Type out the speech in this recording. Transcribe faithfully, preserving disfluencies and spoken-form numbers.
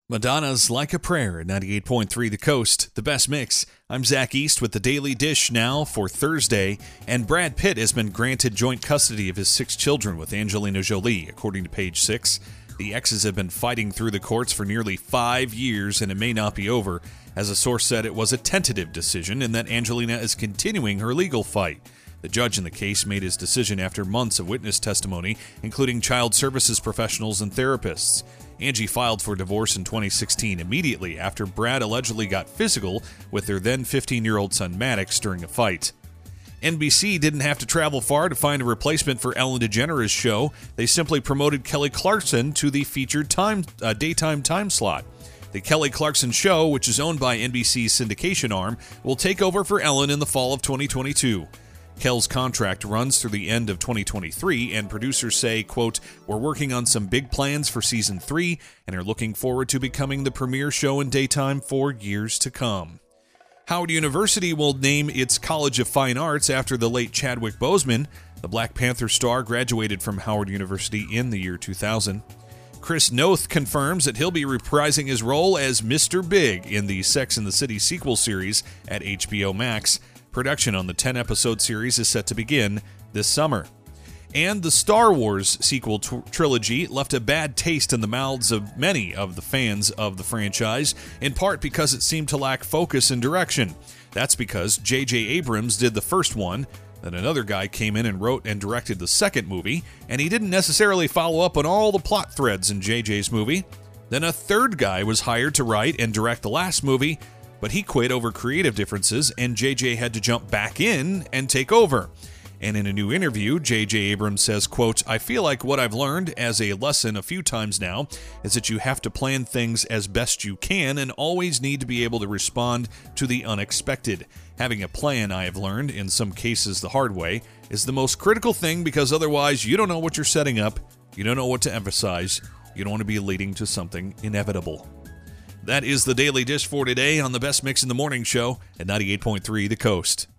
Madonna's Like a Prayer at ninety-eight point three The Coast, the best mix. I'm Zach East with the Daily Dish now for Thursday, and Brad Pitt has been granted joint custody of his six children with Angelina Jolie, according to Page Six. The exes have been fighting through the courts for nearly five years, and it may not be over. As a source said, it was a tentative decision and that Angelina is continuing her legal fight. The judge in the case made his decision after months of witness testimony, including child services professionals and therapists. Angie filed for divorce in twenty sixteen, immediately after Brad allegedly got physical with their then fifteen-year-old son Maddox during a fight. N B C didn't have to travel far to find a replacement for Ellen DeGeneres' show. They simply promoted Kelly Clarkson to the featured time uh, daytime time slot. The Kelly Clarkson Show, which is owned by N B C's syndication arm, will take over for Ellen in the fall of twenty twenty-two. Kell's contract runs through the end of twenty twenty-three, and producers say, quote, "We're working on some big plans for season three and are looking forward to becoming the premier show in daytime for years to come." Howard University will name its College of Fine Arts after the late Chadwick Boseman. The Black Panther star graduated from Howard University in the year two thousand. Chris Noth confirms that he'll be reprising his role as Mister Big in the Sex and the City sequel series at H B O Max. Production on the ten-episode series is set to begin this summer. And the Star Wars sequel t- trilogy left a bad taste in the mouths of many of the fans of the franchise, in part because it seemed to lack focus and direction. That's because J J Abrams did the first one, then another guy came in and wrote and directed the second movie, and he didn't necessarily follow up on all the plot threads in J J's movie. Then a third guy was hired to write and direct the last movie, but he quit over creative differences, and J J had to jump back in and take over. And in a new interview, J J Abrams says, quote, "I feel like what I've learned as a lesson a few times now is that you have to plan things as best you can and always need to be able to respond to the unexpected. Having a plan, I have learned, in some cases the hard way, is the most critical thing because otherwise you don't know what you're setting up, you don't know what to emphasize, you don't want to be leading to something inevitable." That is the Daily Dish for today on the Best Mix in the Morning Show at ninety-eight point three The Coast.